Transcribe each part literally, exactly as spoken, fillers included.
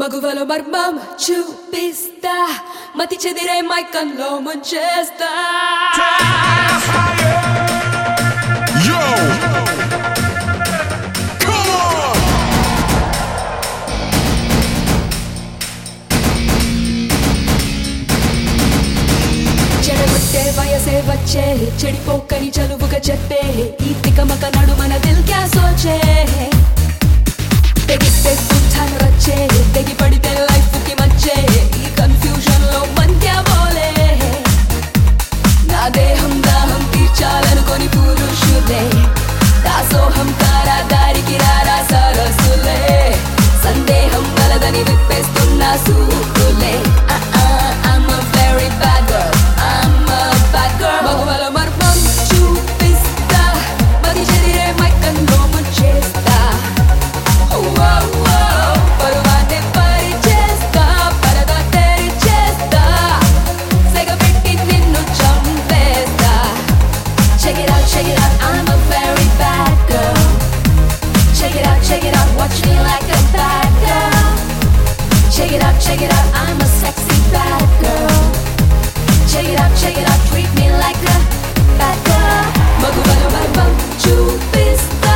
మగువలో మర్మం చూపిస్తా, మతి చెదిరే మైకంలో ముంచేస్తా. Yo! Come on! చెడగొట్టే వయసే వచ్చే, చెడిపోకని చలువుగా చెప్పే, ఈ తికమక నడుమన దిల్ క్యా సోచే. తెగిస్తే తుఠాను రచ్చే, తెగి పడితే లైఫ్ కి మచ్చే, ఈ కన్ఫ్యూజన్ లో మంత్యా బోలే. నా దేహం దాహం తీర్చాలనుకొని పురుషులే, దాసోహం కారా దారికి రారా సరసులే. సందేహం వలదని విప్పేస్తున్న సూకులే. I'm a very bad girl, I'm a bad girl. మగువల మర్మం చూపిస్తా, మది చెదిరే మైకంలో ముంచేస్తా. పరువాన్ని పరిచేస్తా, పరదా తెరిచేస్తా, సెగపెట్టి నిన్ను చంపేస్తా. Check it out, check it out, I'm a very bad girl. Check it out, check it out, watch me like a bad girl. Check it out, check it out, I'm a sexy bad girl. Check it out, check it out, treat me like a bad girl. మగువల మర్మం చూపిస్తా.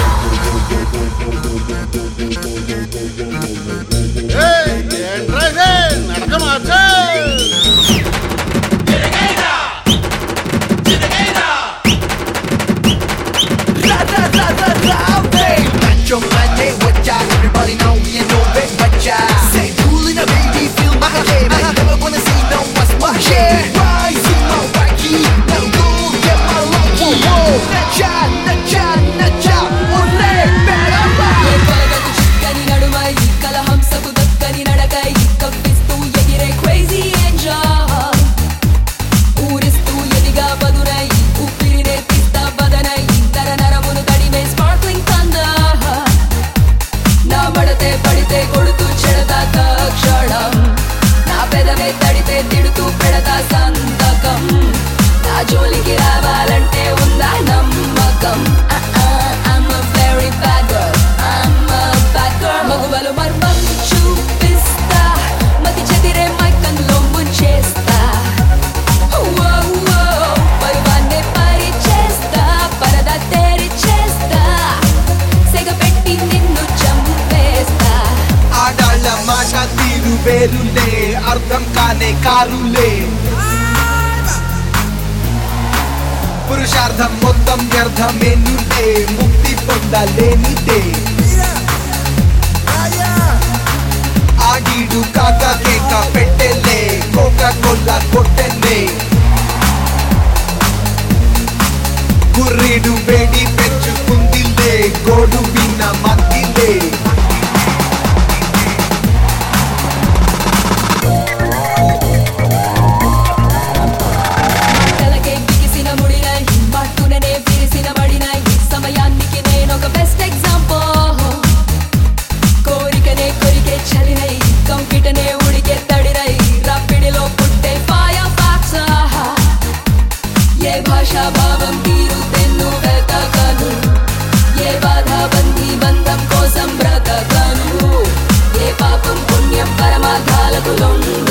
Everybody know we ain't no big bacha. Say cool in a baby, feel my head. I never wanna see no what's watching. Rise in my wacky, now go get my lucky. Nacha, nacha, nacha, ole better ride. ఏ కలగకు చిక్కని నడుమై, కలహంసకు దక్కని నడకై, కవ్విస్తూ ఎగిరే crazy angel. ఊరిస్తూ ఎదిగా బదునై, ఊపిరి నేర్పిస్తా బదనై, నర నరమును తడిమే sparkling thunder. నా మడతే పడితే కొడుతూ చెడతా తక్షణం, నా పెదవే తడితే తిడుతూ పెడతా సంతకం. నా జోలికి రావాలంటే ఉందా నమ్మకం. I'm a very bad girl, I'm a bad girl. మగువలు మర్మం చూపిస్తా, మతి చెదిరే మైకంలో ముంచేస్తా. పరువాన్ని పరిచేస్తా, పరదా తెరిచేస్తా, సెగపెట్టి నిన్ను చంపేస్తా. ఆడాళ్ళ మాట తీరు వేరులే, అర్థం కానే కారులే. పురుషార్థం మొత్తం వ్యర్థమేనులే, ముక్తి పొందలేనిదే. ఆడీడు కాక కేక పెట్టెలే, కోకా కోలా కొట్టెలే. గుర్రీడు వేడి పెంచుకుందిలే, గోడు విన్న మత్తిలే. మాటలకే బిగిసిన ముడినై, మాటుననే విరిసిన మడినై, సమయానికి నేనొక బెస్ట్ ఎగ్జాంపుల్. కోరికనే కొరికే చలినై, కంకిటనే ఉడికే తడినై, రాపిడిలో పుట్టే ఫైర్ ఫాక్టర్. ఏ భాషా భావం తీరు తెన్ను వెతకను, ఏ బాధ బంధి బంధం కోసం బ్రతకను, ఏ పాపం పుణ్యం పరమార్థాలకు లొంగ